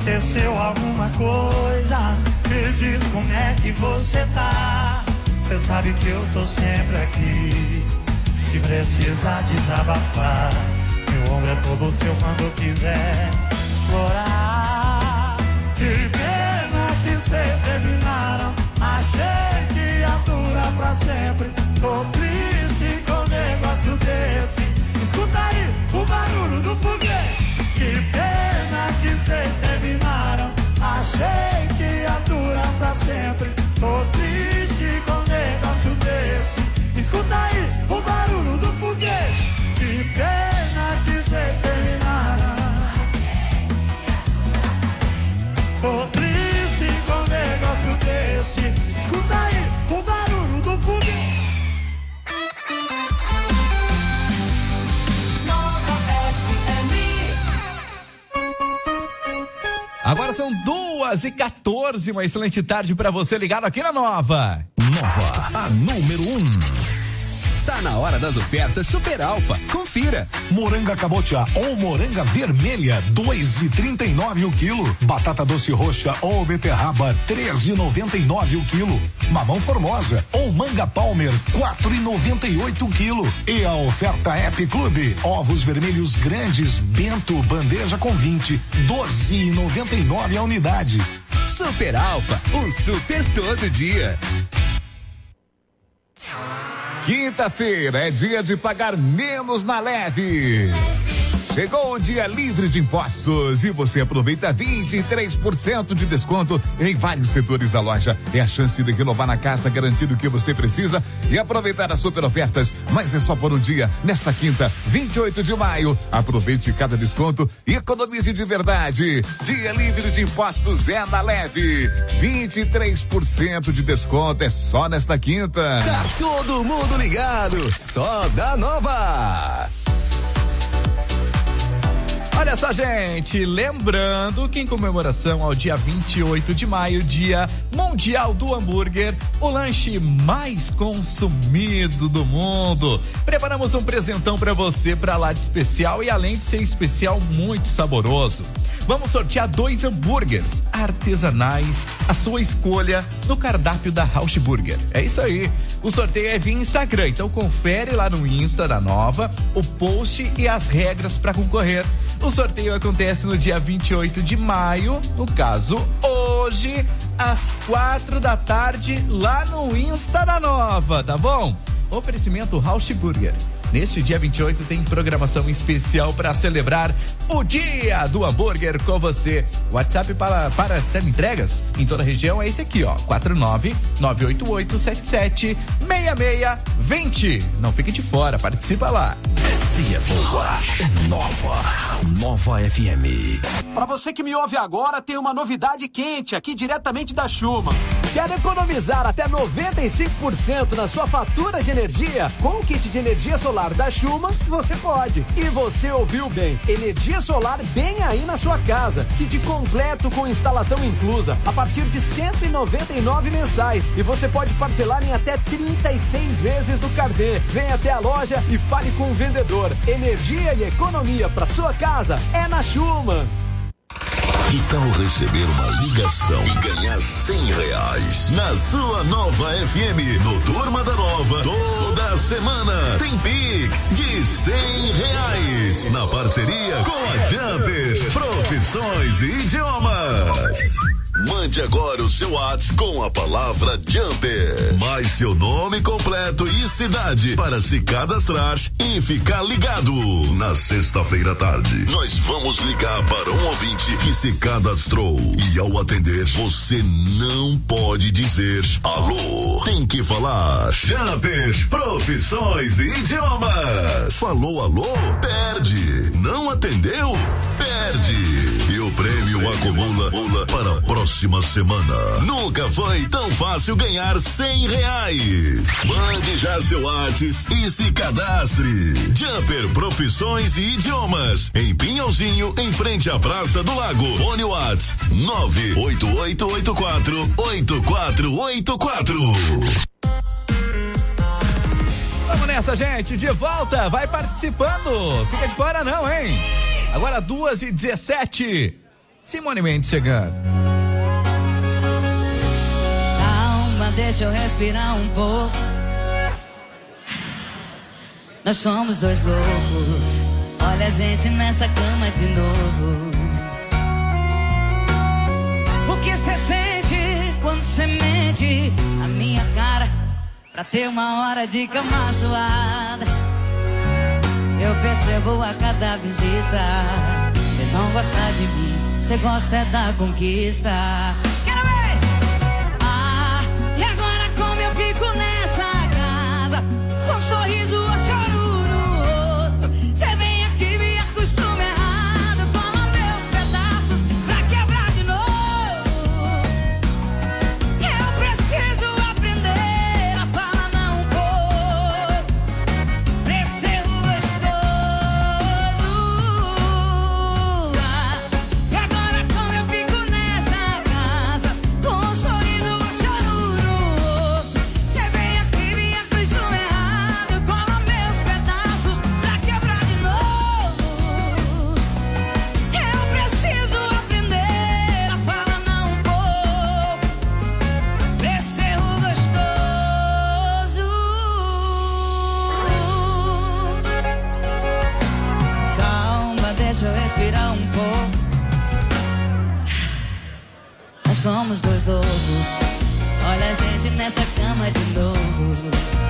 Aconteceu alguma coisa, me diz como é que você tá. Cê sabe que eu tô sempre aqui, se precisar desabafar. Meu ombro é todo seu quando quiser chorar. Que pena que cês terminaram, achei que ia durar pra sempre. Tô triste com um negócio desse. Escuta aí o barulho do foguete. Que pena que cês terminaram, achei que ia durar pra sempre. Tô triste com um negócio desse. Escuta aí o barulho do foguete. Que pena que cês terminaram. Tô triste com um negócio desse. Escuta aí o barulho do foguete. Agora são 2h14, uma excelente tarde pra você ligado aqui na Nova. Nova, a número 1. Tá na hora das ofertas Super Alfa. Confira. Moranga cabotiá ou moranga vermelha, 2,39 o quilo. Batata doce roxa ou beterraba, 13,99 o quilo. Mamão formosa ou manga palmer, 4,98 o quilo. E a oferta Happy Club, ovos vermelhos grandes, bento, bandeja com 20, 12,99 a unidade. Super Alfa, o super todo dia. Quinta-feira é dia de pagar menos na Leve. Chegou o dia livre de impostos e você aproveita 23% de desconto em vários setores da loja. É a chance de renovar na casa, garantir o que você precisa e aproveitar as super ofertas. Mas é só por um dia, nesta quinta, 28 de maio. Aproveite cada desconto e economize de verdade. Dia livre de impostos é na Leve. 23% de desconto é só nesta quinta. Tá todo mundo ligado, só da Nova. Olha só, gente, lembrando que em comemoração ao dia 28 de maio, dia mundial do hambúrguer, o lanche mais consumido do mundo, preparamos um presentão pra você pra lá de especial e além de ser especial, muito saboroso. Vamos sortear 2 hambúrgueres artesanais, a sua escolha, no cardápio da Rauch Burger. É isso aí. O sorteio é via Instagram, então confere lá no Insta da Nova o post e as regras pra concorrer. O sorteio acontece no dia 28 de maio, no caso, hoje, às 4 da tarde, lá no Insta da Nova, tá bom? Oferecimento Rauch Burger. Neste dia 28 tem programação especial para celebrar o Dia do Hambúrguer com você. WhatsApp para entregas em toda a região é esse aqui, ó, 49988776620. Não fique de fora, participa lá. Se é boa, é Nova. Nova FM. Para você que me ouve agora, tem uma novidade quente aqui diretamente da Schuma. Quer economizar até 95% na sua fatura de energia? Com o kit de energia solar da Schuma, você pode. E você ouviu bem, energia solar bem aí na sua casa. Kit completo com instalação inclusa, a partir de R$199 mensais. E você pode parcelar em até 36 vezes no carnê. Vem até a loja e fale com o vendedor. Energia e economia para sua casa é na Schuma. Que tal receber uma ligação e ganhar R$100 na sua Nova FM? No Turma da Nova, toda semana tem Pix de R$100 na parceria com a Jumper Profissões e Idiomas. Mande agora o seu WhatsApp com a palavra Jumper, mais seu nome completo e cidade para se cadastrar e ficar ligado. Na sexta-feira à tarde, nós vamos ligar para um ouvinte que se cadastrou e ao atender, você não pode dizer alô. Tem que falar Jumper Profissões e Idiomas. Falou alô? Perde. Não atendeu? Perde. E o prêmio acumula para a próxima semana. Nunca foi tão fácil ganhar R$100. Mande já seu WhatsApp e se cadastre. Jumper Profissões e Idiomas, em Pinhalzinho, em frente à Praça do Lago. Fone WhatsApp 988848484. Vamos nessa, gente, de volta, vai participando, fica de fora não, hein? Agora 2h17. Simone Mendes chegando. Calma, deixa eu respirar um pouco. Nós somos dois loucos. Olha a gente nessa cama de novo. O que cê sente quando cê mente na minha cara pra ter uma hora de cama suada? Eu percebo a cada visita. Cê não gosta de mim, cê gosta é da conquista. Quero ver! Ah, e agora como eu fico nessa casa, com um sorriso ou choro no rosto. Cê vem aqui, me acostuma errado, toma meus pedaços pra quebrar de novo. Eu preciso aprender a falar não vou, pra ser gostoso. E agora como eu fico nessa casa, com um sorriso ou choro no rosto. Cê vem aqui, me acostuma errado, cola meus pedaços pra quebrar de novo. Eu preciso aprender a falar não vou, pra ser gostoso. Calma, deixa eu respirar um pouco. Nós somos dois loucos. Olha a gente nessa cama de novo.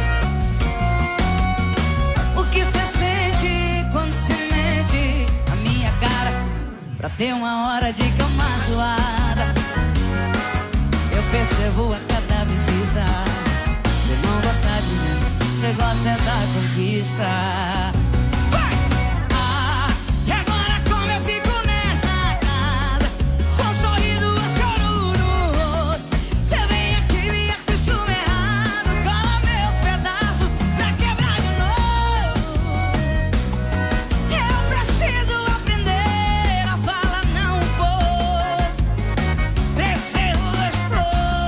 O que cê sente quando se mente na minha cara pra ter uma hora de cama suada? Eu percebo a cada visita. Cê não gosta de mim, cê gosta é da conquista. Ah, e agora como eu fico nessa casa, com um sorriso ou choro no rosto. Cê vem aqui, me acostuma errado, cola meus pedaços pra quebrar de novo. Eu preciso aprender a falar não vou, pra ser gostoso.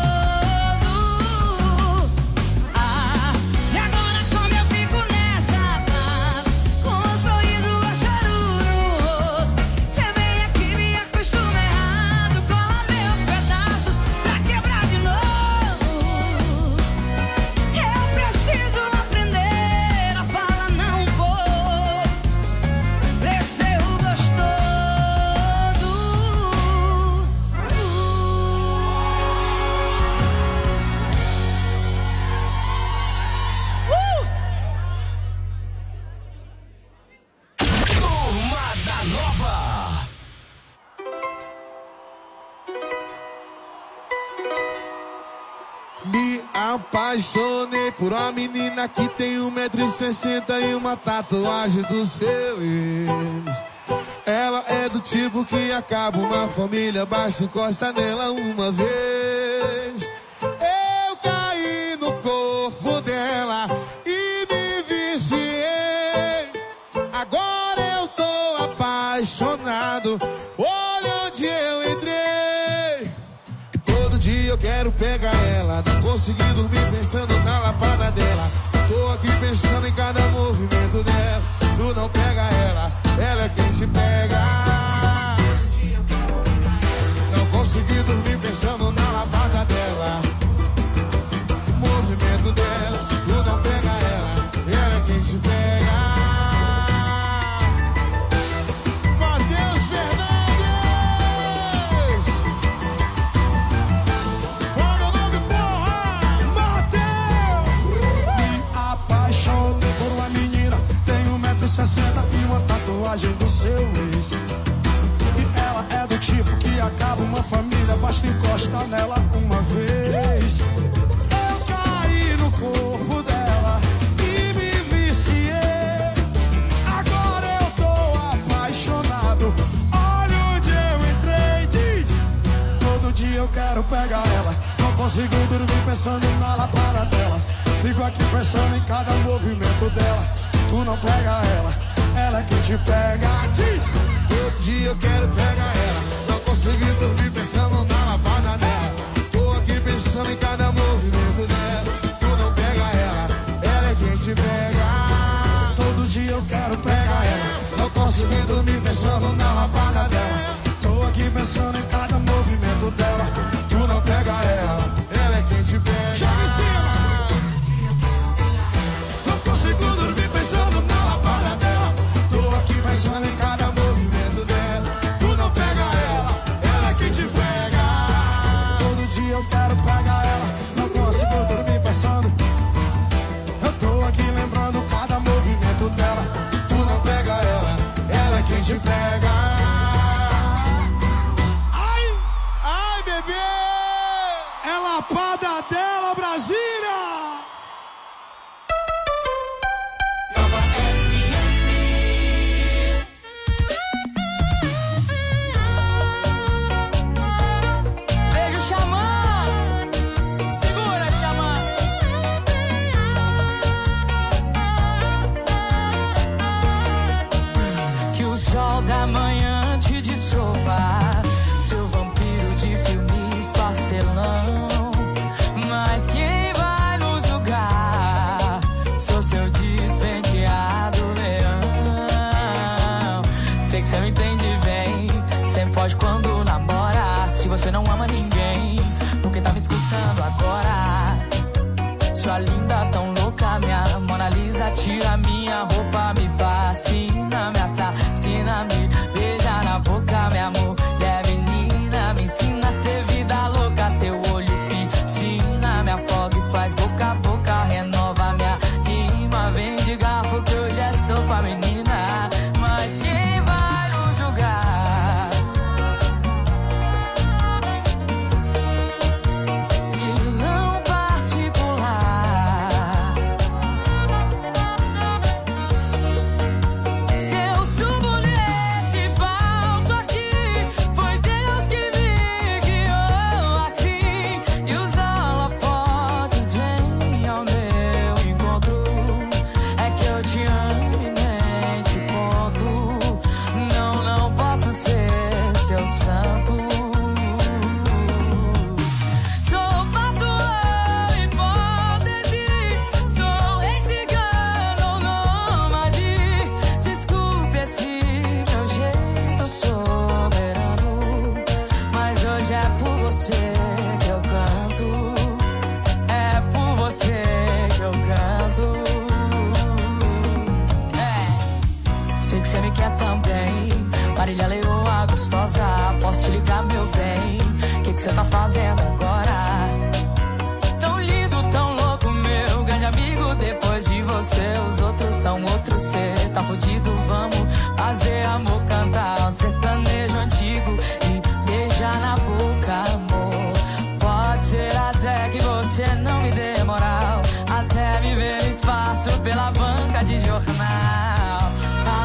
Ah, e agora como eu fico nessa casa, com um sorriso ou choro no rosto. Cê vem aqui, me acostuma errado, cola meus pedaços pra quebrar de novo. Eu preciso aprender a falar não vou, pra ser gostoso. Turma da Nova. Me apaixonei por uma menina que tem 1,60 m e uma tatuagem do seu ex. Ela é do tipo que acaba uma família, basta encosta nela uma vez. Eu caí no corpo dela e me viciei. Agora eu tô apaixonado, olha onde eu entrei. Todo dia eu quero pegar ela, não consegui dormir pensando na lapada dela. Tô aqui pensando em cada movimento dela. Tu não pega ela, ela é quem te pega. Não consegui dormir pensando na lapada dela. O movimento dela, tu não pega ela é quem te pega. Matheus Fernandes, fala meu nome, porra! Matheus! Me apaixonei por uma menina, tem 1,60 m e uma tatuagem do seu ex. E ela é do tipo que acaba uma família, basta encostar nela uma vez. Eu caí no corpo dela e me viciei. Agora eu tô apaixonado, olha onde eu entrei. Diz, todo dia eu quero pegar ela, não consigo dormir pensando na lapada dela. Fico aqui pensando em cada movimento dela. Tu não pega ela é quem te pega. Diz, todo dia eu quero pegar ela, não consegui dormir pensando na lapada dela. Tô aqui pensando em cada movimento dela. Tu não pega ela é quem te pega. todo dia eu quero pegar ela, Não consegui dormir pensando na lapada dela. tô aqui pensando em cada movimento dela. Tu não pega ela, ela é quem te pega. Joga em cima. Não consigo dormir pensando na lapada dela. Tô aqui pensando em cada movimento dela. Tu não pega ela é quem te pega. Todo dia eu quero pegar ela. Não consigo dormir pensando. Eu tô aqui lembrando cada movimento dela. Tu não pega ela é quem te pega. Ai, bebê! É lapada dela, Brasília! Beijo, Xamã. Segura, Xamã. Que o sol da manhã te dissolva, seu vampiro de filmes pastelão. Mas quem vai nos julgar? Sou seu despenteado leão. Sei que você me entende bem, sempre foge quando namora. Se você não ama ninguém, por que tá me escutando agora? Sua linda tão louca, minha Mona Lisa, tira minha roupa, me fascina, me assassina, me beija na boca, minha mulher menina, me ensina a ser vida louca, teu olho piscina, me afoga e faz boca a boca, renova minha rima, vem de garfo que hoje é sopa, menina, mas quem vai nos julgar? Vilão particular. Se eu subo nesse palco aqui, foi Deus que me guiou assim. E os holofotes vêm ao meu encontro. É que eu te amo e nem te conto. Não posso ser seu santo. Sou patrão, hipótese. Sou rei cigano, nômade. Desculpe esse meu jeito soberano, mas hoje é por você que eu canto. É por você que eu canto. Sei que você me quer também. Marília Leoa gostosa, posso te ligar, meu bem? Que você tá fazendo agora? Tão lindo, tão louco, meu grande amigo. Depois de você, os outros são outros. Cê tá fudido, vamos fazer amor, cantar um sertão.